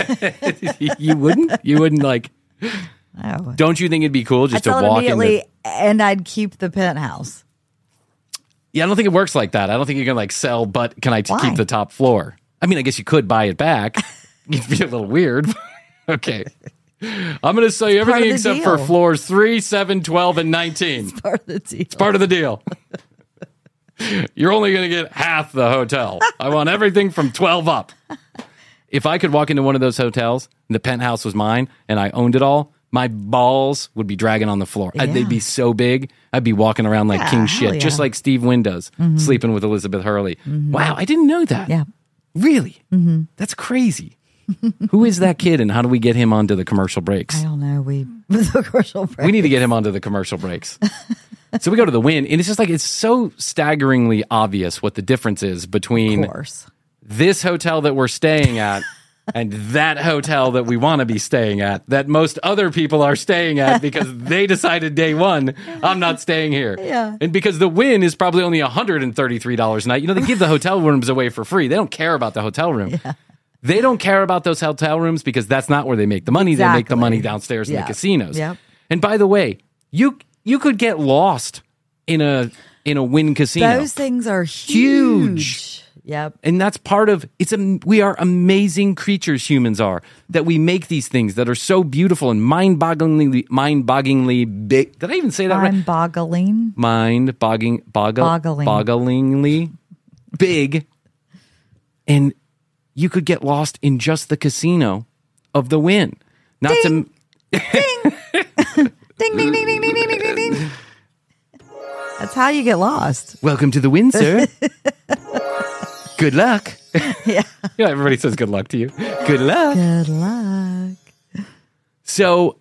You wouldn't like. Oh. Don't you think it'd be cool just to walk immediately and I'd keep the penthouse? Yeah, I don't think it works like that. I don't think you can like sell, but can I keep the top floor? I mean, I guess you could buy it back. You'd be a little weird. Okay. I'm going to sell you everything except for floors 3, 7, 12, and 19. It's part of the deal. It's part of the deal. You're only going to get half the hotel. I want everything from 12 up. If I could walk into one of those hotels and the penthouse was mine and I owned it all, my balls would be dragging on the floor. Yeah. They'd be so big. I'd be walking around like king shit, just like Steve Wynn does, sleeping with Elizabeth Hurley. Wow, I didn't know that. Yeah. Really? That's crazy. Who is that kid and how do we get him onto the commercial breaks? I don't know. The commercial breaks. We need to get him onto the commercial breaks. So we go to the Wynn, and it's just like it's so staggeringly obvious what the difference is between this hotel that we're staying at and that hotel that we want to be staying at, that most other people are staying at because they decided day one, I'm not staying here. Yeah. And because the Wynn is probably only $133 a night. You know, they give the hotel rooms away for free. They don't care about the hotel room. Yeah. They don't care about those hotel rooms because that's not where they make the money. They make the money downstairs in the casinos. Yep. And by the way, you could get lost in a Wynn casino. Those things are huge. Yep. And that's part of we are amazing creatures, humans are, that we make these things that are so beautiful and mind-bogglingly big. Did I even say that right? Bogglingly big. And you could get lost in just the casino of the Wynn. Not ding. to ding. Ding, ding, ding, ding, ding, ding, ding, ding. That's how you get lost. Welcome to the Wynn, sir. Good luck. Yeah. Everybody says good luck to you. Good luck. Good luck. So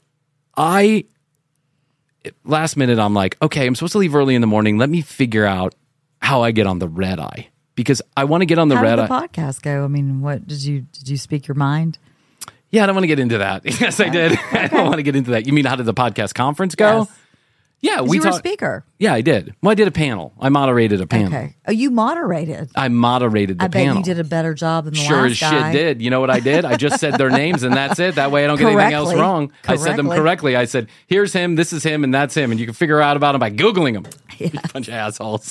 last minute, I'm like, okay, I'm supposed to leave early in the morning. Let me figure out how I get on the red eye. Because I want to get on the red eye. How did the podcast go? I mean, what did you speak your mind? Yeah, I don't want to get into that. Yes, I did. Okay. I don't want to get into that. You mean how did the podcast conference go? Yes. Yeah, you were a speaker. Yeah, I did. Well, I did a panel. I moderated a panel. Okay. Oh, you moderated. I moderated the panel. I bet you did a better job than the sure last guy. Sure as shit did. You know what I did? I just said their names and that's it. That way I don't get anything else wrong. I said them correctly. I said, here's him, this is him, and that's him. And you can figure out about him by Googling him. Yeah. You bunch of assholes.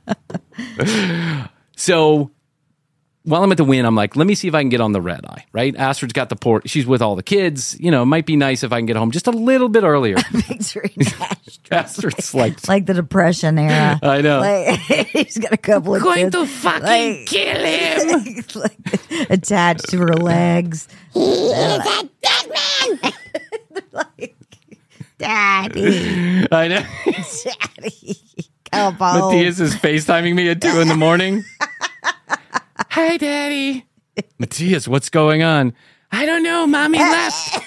So while I'm at the Wynn, I'm like, let me see if I can get on the red eye, right? Astrid's got the port. She's with all the kids. You know, it might be nice if I can get home just a little bit earlier. Astrid's like the Depression era. I know. He's got a couple of going kids. to fucking kill him. Attached to her legs. He's a dead man. Like, Daddy. I know. Daddy. Come on. Matthias is FaceTiming me at 2 a.m. Hi, Daddy. Matthias, what's going on? I don't know. Mommy left.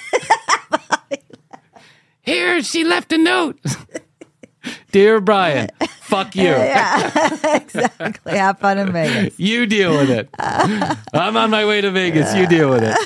Here, she left a note. Dear Brian, fuck you. Yeah, exactly. Have fun in Vegas. You deal with it. I'm on my way to Vegas. You deal with it.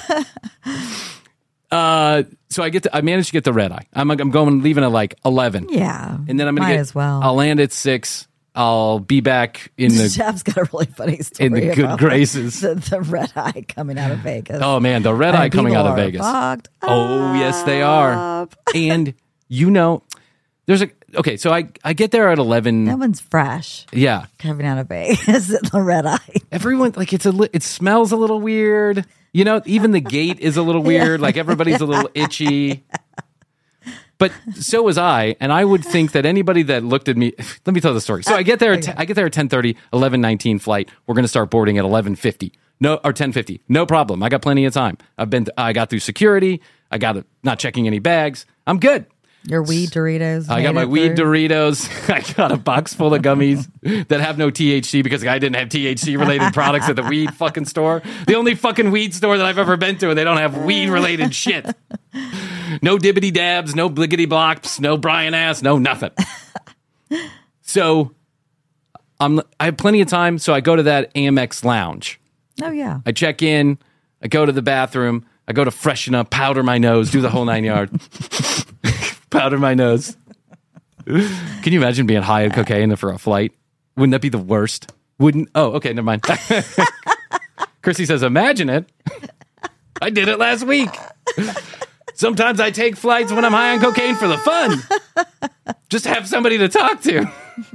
So I managed to get the red eye. I'm leaving at like 11. Yeah. And then I'm going to as well. I'll land at 6. I'll be back in the... Jeff's got a really funny story in the good graces. The red eye coming out of Vegas. Oh, man, the red eye coming out of Vegas. Oh, yes, they are. And, you know, there's a... Okay, so I get there at 11. That one's fresh. Yeah. Coming out of Vegas, the red eye. Everyone, like, it smells a little weird. You know, even the gate is a little weird. Like, everybody's a little itchy. But so was I, and I would think that anybody that looked at me... Let me tell the story. So I get there at 10:30, 11:19 flight. We're going to start boarding at 11:50. Or 10:50. No problem. I got plenty of time. I got through security. I got not checking any bags. I'm good. Your weed Doritos. I got my weed Doritos. I got a box full of gummies that have no THC because I didn't have THC-related products at the weed fucking store. The only fucking weed store that I've ever been to, and they don't have weed-related shit. No dibbity dabs, no bliggity blocks, no Brian ass, no nothing. So I have plenty of time, so I go to that Amex lounge. Oh, yeah. I check in, I go to the bathroom, I go to freshen up, powder my nose, do the whole 9 yards. Powder my nose. Can you imagine being high on cocaine for a flight? Wouldn't that be the worst? Oh, okay, never mind. Chrissy says, imagine it. I did it last week. Sometimes I take flights when I'm high on cocaine for the fun. Just to have somebody to talk to.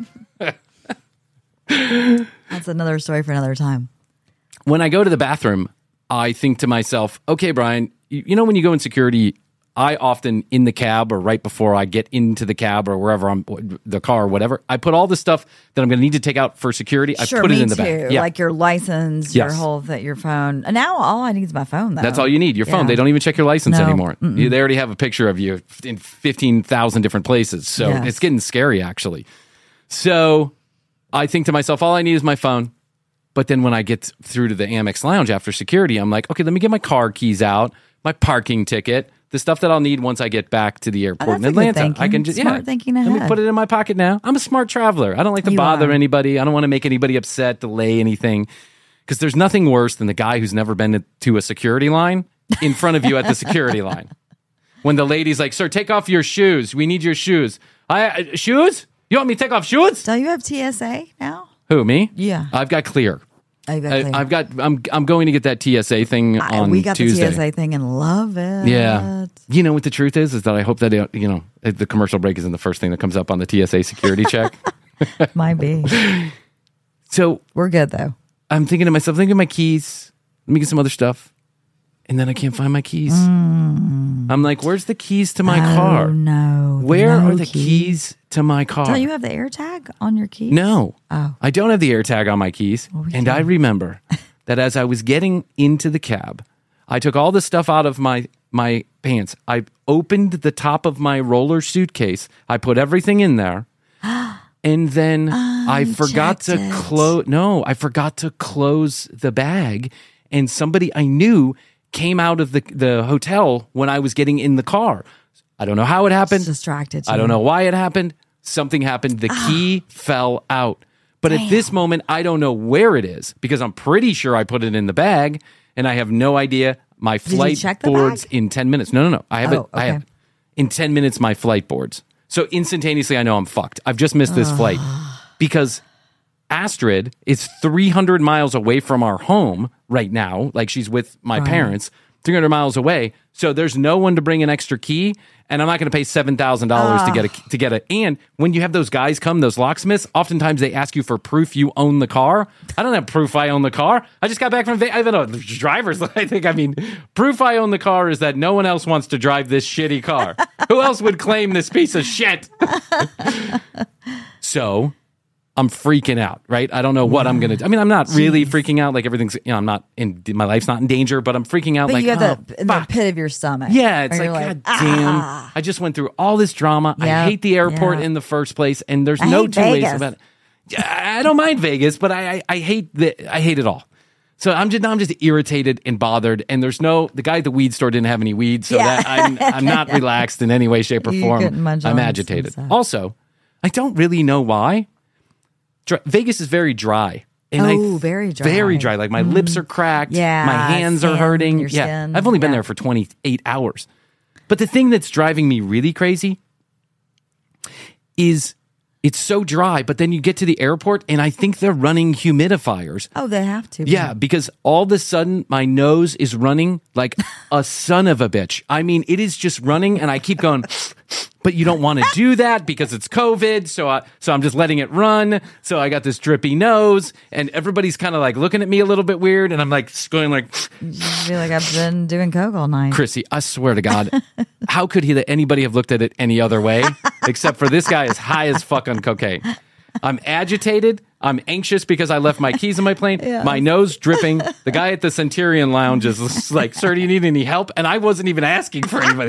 That's another story for another time. When I go to the bathroom, I think to myself, okay, Brian, you know when you go in security, I often in the cab or right before I get into the cab or wherever I'm, the car or whatever, I put all the stuff that I'm going to need to take out for security. I put it in the bag. Yeah. Like your license, your whole your phone. And now all I need is my phone, though. That's all you need, your phone. They don't even check your license anymore. They already have a picture of you in 15,000 different places. So it's getting scary, actually. So I think to myself, all I need is my phone. But then when I get through to the Amex Lounge after security, I'm like, okay, let me get my car keys out, my parking ticket, the stuff that I'll need once I get back to the airport in Atlanta. I can just smart thinking ahead. Let me put it in my pocket now. I'm a smart traveler. I don't like to bother anybody. I don't want to make anybody upset, delay anything. Because there's nothing worse than the guy who's never been to a security line in front of you at the security line. When the lady's like, sir, take off your shoes. We need your shoes. Shoes? You want me to take off shoes? Do you have TSA now? Who, me? Yeah. I've got clear. I'm going to get that TSA thing on Tuesday. We got the TSA thing and love it. Yeah. You know what the truth is that I hope that, the commercial break isn't the first thing that comes up on the TSA security check. Might be. So we're good, though. I'm thinking to myself, thinking of my keys. Let me get some other stuff. And then I can't find my keys. I'm like, where's the keys to my car? No. Where are the keys to my car? Don't you have the AirTag on your keys? No. Oh. I don't have the AirTag on my keys. And I remember that as I was getting into the cab, I took all the stuff out of my pants. I opened the top of my roller suitcase. I put everything in there. And then I forgot to close. No, I forgot to close the bag. And somebody I knew came out of the hotel when I was getting in the car. I don't know how it happened. Just distracted you. I don't know why it happened. Something happened. The key fell out. But at this moment, I don't know where it is because I'm pretty sure I put it in the bag and I have no idea. My flight boards in 10 minutes. No. I have it. I have in 10 minutes my flight boards. So instantaneously, I know I'm fucked. I've just missed this flight because Astrid is 300 miles away from our home right now. Like she's with my parents, 300 miles away. So there's no one to bring an extra key. And I'm not going to pay $7,000 to get it. And when you have those guys come, those locksmiths, oftentimes they ask you for proof you own the car. I don't have proof I own the car. I just got back from, I don't know, driver's proof I own the car is that no one else wants to drive this shitty car. Who else would claim this piece of shit? So I'm freaking out, right? I don't know what I'm going to do. I mean, I'm not really freaking out. Like everything's, I'm not my life's not in danger, but I'm freaking out. But like, you have the pit of your stomach. Yeah. It's like, God damn. I just went through all this drama. Yep. I hate the airport in the first place. And there's no two ways about it. I don't mind Vegas, but I hate it all. So I'm just irritated and bothered. And there's the guy at the weed store didn't have any weed. So that I'm not relaxed in any way, shape, or form. I'm agitated. Also, I don't really know why. Vegas is very dry. And very dry. Very dry. Like my lips are cracked. Yeah. My hands are hurting. Skin. I've only been there for 28 hours. But the thing that's driving me really crazy is it's so dry, but then you get to the airport and I think they're running humidifiers. Oh, they have to. Yeah, because all of a sudden my nose is running like a son of a bitch. I mean, it is just running and I keep going, but you don't want to do that because it's COVID. So I'm just letting it run. So I got this drippy nose and everybody's kind of like looking at me a little bit weird. And I'm like going like, I feel like I've been doing coke all night. Chrissy, I swear to God, how could anybody have looked at it any other way except for this guy is high as fuck on cocaine. I'm agitated. I'm anxious because I left my keys in my plane. Yeah. My nose dripping. The guy at the Centurion Lounge is like, sir, do you need any help? And I wasn't even asking for anybody.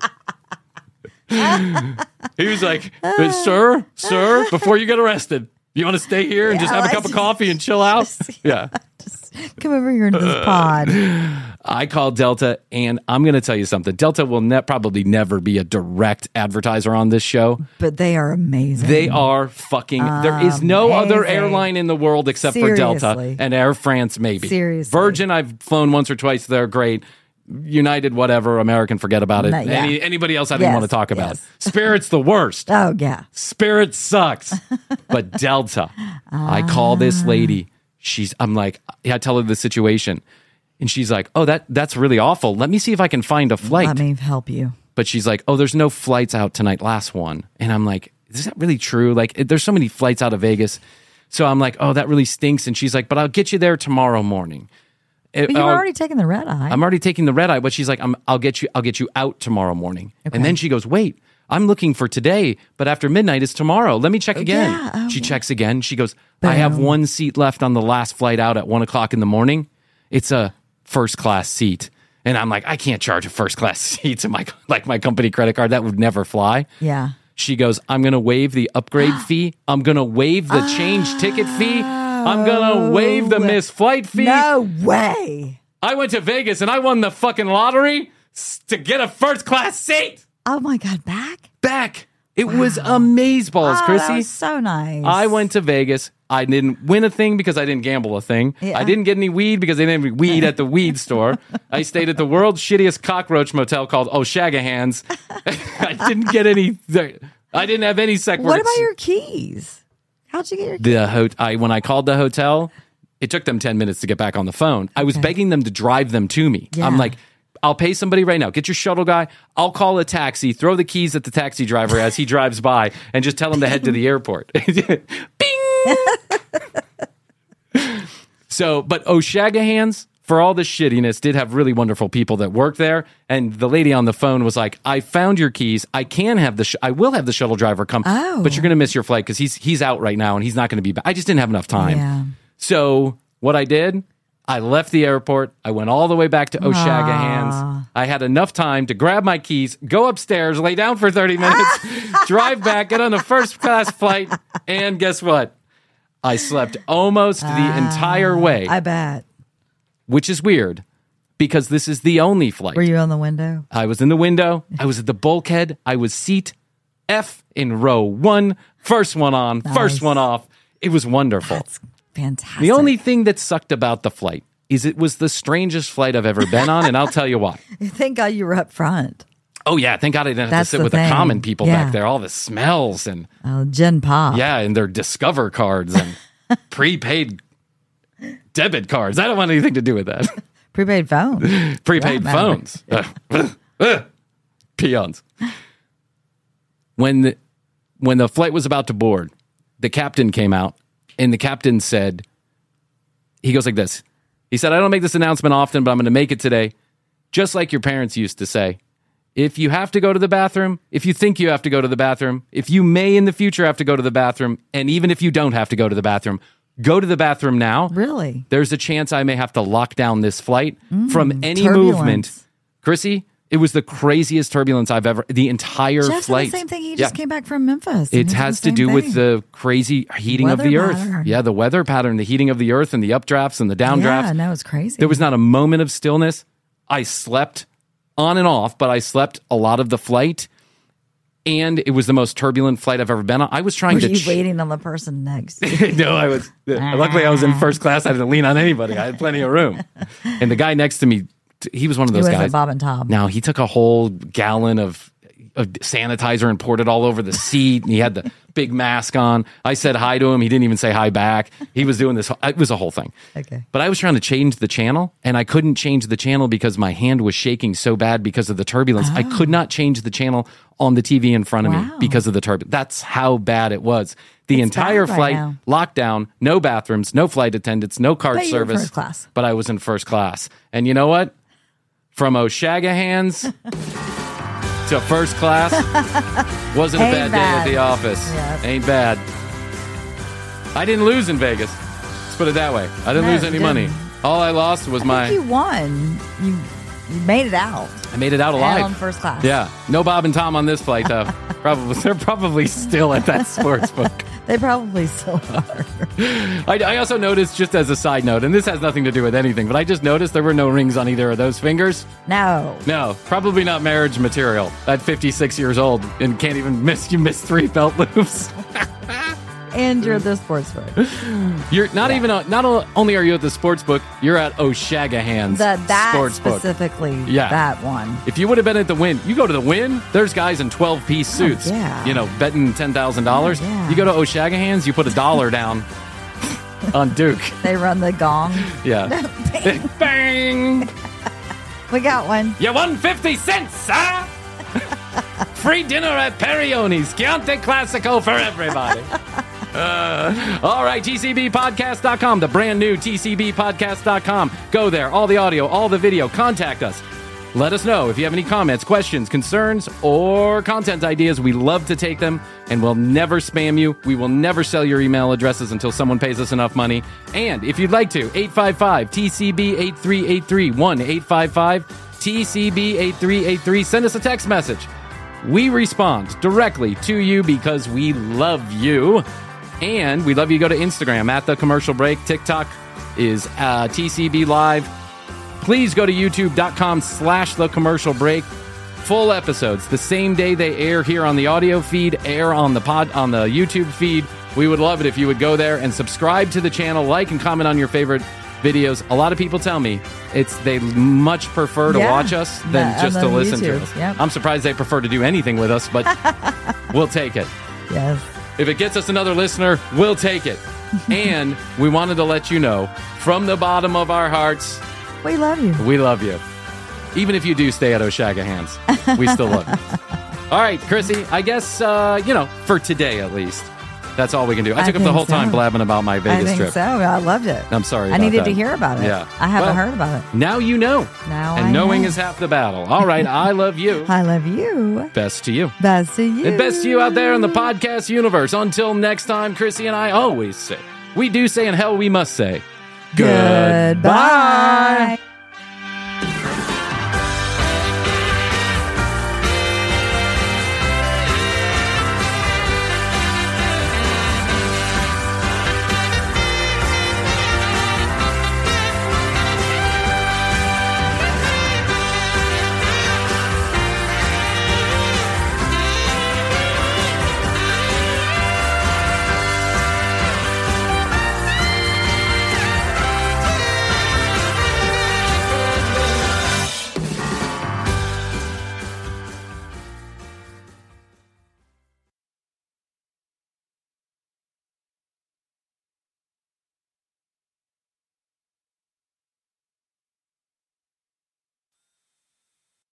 He was like, sir, before you get arrested, you want to stay here and just have a cup of coffee and chill out? Yeah. Just come over here into this pod. I called Delta, and I'm going to tell you something. Delta will probably never be a direct advertiser on this show. But they are amazing. They are fucking... there is no other airline in the world except for Delta and Air France, maybe. Seriously. Virgin, I've flown once or twice. They're great. United, whatever, American, forget about it. Anybody else I didn't want to talk about. Spirit's the worst. Oh, yeah. Spirit sucks. But Delta, I call this lady. I tell her the situation. And she's like, oh, that's really awful. Let me see if I can find a flight. Let me help you. But she's like, oh, there's no flights out tonight, last one. And I'm like, is that really true? Like, there's so many flights out of Vegas. So I'm like, oh, that really stinks. And she's like, but I'll get you there tomorrow morning. But you're already taking the red eye. I'm already taking the red eye, but she's like, I'll get you out tomorrow morning. Okay. And then she goes, wait, I'm looking for today, but after midnight is tomorrow. Let me check again. Yeah, she checks again. She goes, I have one seat left on the last flight out at 1:00 in the morning. It's a first class seat. And I'm like, I can't charge a first class seat to my company credit card. That would never fly. Yeah. She goes, I'm going to waive the upgrade fee. I'm going to waive the change ticket fee. I'm going to waive the missed flight fee. No way. I went to Vegas and I won the fucking lottery to get a first class seat. Oh my God, back? It was amazeballs, Chrissy. That was so nice. I went to Vegas. I didn't win a thing because I didn't gamble a thing. Yeah. I didn't get any weed because they didn't have weed at the weed store. I stayed at the world's shittiest cockroach motel called O'Shagahans. I didn't get any. I didn't have any sex. What about your keys? How'd you get your keys? When I called the hotel, it took them 10 minutes to get back on the phone. I was begging them to drive them to me. Yeah. I'm like, I'll pay somebody right now. Get your shuttle guy. I'll call a taxi. Throw the keys at the taxi driver as he drives by and just tell him to head to the airport. Bing! But O'Shagahans, for all the shittiness, did have really wonderful people that work there. And the lady on the phone was like, I found your keys. I will have the shuttle driver come, but you're going to miss your flight because he's out right now and he's not going to be back. I just didn't have enough time. Yeah. So what I did, I left the airport. I went all the way back to O'Shagahans. I had enough time to grab my keys, go upstairs, lay down for 30 minutes, drive back, get on a first-class flight, and guess what? I slept almost the entire way. I bet. Which is weird, because this is the only flight. Were you on the window? I was in the window. I was at the bulkhead. I was seat F in row 1, first one on, first one off. It was wonderful. That's fantastic. The only thing that sucked about the flight is it was the strangest flight I've ever been on, and I'll tell you why. Thank God you were up front. Oh, yeah. Thank God I didn't have to sit with the common people back there. All the smells and... Gen Pop. Yeah, and their Discover cards and prepaid debit cards. I don't want anything to do with that. Prepaid phones. Prepaid phones. Peons. When the flight was about to board, the captain came out, and the captain said, he goes like this. He said, I don't make this announcement often, but I'm going to make it today. Just like your parents used to say, if you have to go to the bathroom, if you think you have to go to the bathroom, if you may in the future have to go to the bathroom, and even if you don't have to go to the bathroom, go to the bathroom now. Really? There's a chance I may have to lock down this flight from any movement. Chrissy, it was the craziest turbulence I've ever, the entire Jeff flight. Said the same thing. He just came back from Memphis. It has to do with the crazy heating weather of the pattern. earth. Yeah, the weather pattern, the heating of the earth and the updrafts and the downdrafts. Yeah, no, it's crazy. There was not a moment of stillness. I slept on and off, but I slept a lot of the flight. And it was the most turbulent flight I've ever been on. I was trying Were to... you waiting on the person next to you? No, I was... Luckily, I was in first class. I didn't lean on anybody. I had plenty of room. And the guy next to me, he was one of those guys. He was Bob and Tom. Now, he took a whole gallon of sanitizer and poured it all over the seat. And he had the big mask on. I said hi to him. He didn't even say hi back. He was doing this. It was a whole thing. Okay. But I was trying to change the channel, and I couldn't change the channel because my hand was shaking so bad because of the turbulence. I could not change the channel on the TV in front of me because of the turbulence. That's how bad it was. The entire flight, locked down, no bathrooms, no flight attendants, no card service. You were first class. But I was in first class. And you know what? From O'Shagahans to first class wasn't a bad day at the office. Yeah. Ain't bad. I didn't lose in Vegas. Let's put it that way. I didn't lose any money. All I lost was I think you won. You made it out. I made it out alive. And on first class. Yeah. No Bob and Tom on this flight, though. They're probably still at that sports book. They probably still are. I also noticed, just as a side note, and this has nothing to do with anything, but I just noticed there were no rings on either of those fingers. No. No. Probably not marriage material at 56 years old and can't even miss. You missed 3 belt loops. And you're at the sports book. You're not even not only are you at the sports book, you're at O'Shagahans that sports specifically, book. Yeah, that one. If you would have been at the Wynn, you go to the Wynn. There's guys in 12-piece suits. Yeah. You know, betting $10,000. Yeah. You go to O'Shagahans, you put $1 down. on Duke. They run the gong. Yeah. Bang! We got one. You won 50 cents, sir! Free dinner at Perioni's. Chianti Classico for everybody. All right, TCBpodcast.com, the brand new TCBpodcast.com. Go there. All the audio, all the video. Contact us. Let us know if you have any comments, questions, concerns, or content ideas. We love to take them, and we'll never spam you. We will never sell your email addresses until someone pays us enough money. And if you'd like to, 855-TCB-8383, 1-855-TCB-8383. Send us a text message. We respond directly to you because we love you. And we love you to go to Instagram at The Commercial Break. TikTok is TCB Live. Please go to youtube.com/The Commercial Break. Full episodes the same day they air here on the audio feed, air on the YouTube feed. We would love it if you would go there and subscribe to the channel, like and comment on your favorite videos. A lot of people tell me they much prefer to watch us than just to listen to us. Yep. I'm surprised they prefer to do anything with us, but we'll take it. Yes. If it gets us another listener, we'll take it. And we wanted to let you know, from the bottom of our hearts, we love you. We love you. Even if you do stay at Oshaga Hands, we still love you. All right, Chrissy, I guess, for today at least, that's all we can do. I took up the whole time blabbing about my Vegas trip. I think so. I loved it. I'm sorry. I needed to hear about it. Yeah. I haven't heard about it. Now you know. And knowing is half the battle. All right. I love you. I love you. Best to you. Best to you. And best to you out there in the podcast universe. Until next time, Chrissy and I always say, we do say, and hell, we must say, goodbye.